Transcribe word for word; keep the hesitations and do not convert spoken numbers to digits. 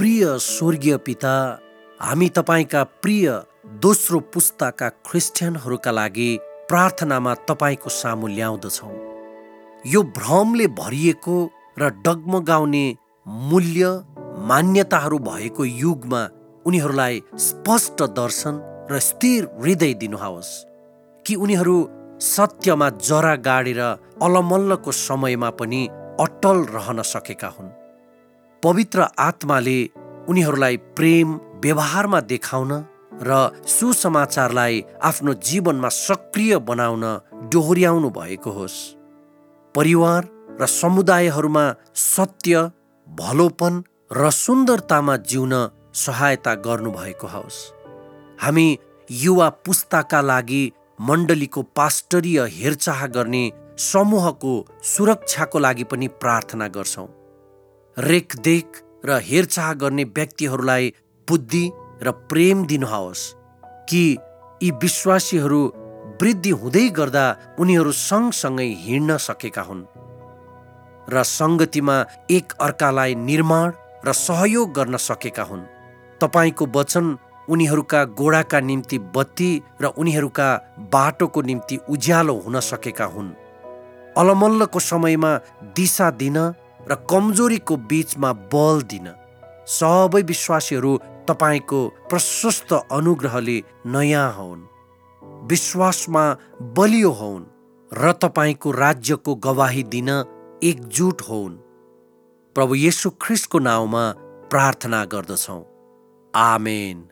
प्रिय स्वर्गीय पिता, हामी तपाईँका प्रिय दोस्रो पुस्ताका ख्रिस्टियनहरूका लागि प्रार्थनामा तपाईँको सामु ल्याउँदछौँ। यो भ्रमले भरिएको र डगमगाउने मूल्य मान्यताहरू भएको युगमा उनीहरूलाई स्पष्ट दर्शन र स्थिर हृदय दिनुहोस् कि उनीहरू सत्यमा जरा गाडेर अलमल्लको समयमा पनि अटल रहन सकेका हुन्। पवित्र आत्माले उनीहरूलाई प्रेम व्यवहारमा देखाउन र सुसमाचारलाई आफ्नो जीवनमा सक्रिय बनाउन दोहोर्याउनु भएको होस्। परिवार र समुदायहरूमा सत्य, भलोपन र सुन्दरतामा जिउन सहायता गर्नुभएको होस्। हामी युवा पुस्ताका लागि मण्डलीको पास्टरीय हेरचाह गर्ने समूहको सुरक्षाको लागि पनि प्रार्थना गर्छौँ। रेखदेख र हेरचाह गर्ने व्यक्तिहरूलाई बुद्धि र प्रेम दिनुहोस् कि यी विश्वासीहरू वृद्धि हुँदै गर्दा उनीहरू सँगसँगै हिँड्न सकेका हुन् र सङ्गतिमा एक अर्कालाई निर्माण र सहयोग गर्न सकेका हुन्। तपाईँको वचन उनीहरूका गोडाका निम्ति बत्ती र उनीहरूका बाटोको निम्ति उज्यालो हुन सकेका हुन्। अलमल्लको समयमा दिशा दिन र कमजोरीको बीचमा बल दिन सबै विश्वासीहरू तपाईँको प्रशस्त अनुग्रहले नयाँ होउन्, विश्वासमा बलियो होउन् र तपाईँको राज्यको गवाही दिन एकजुट होउन्। प्रभु येशू ख्रिस्टको नाउँमा प्रार्थना गर्दछौँ। आमेन।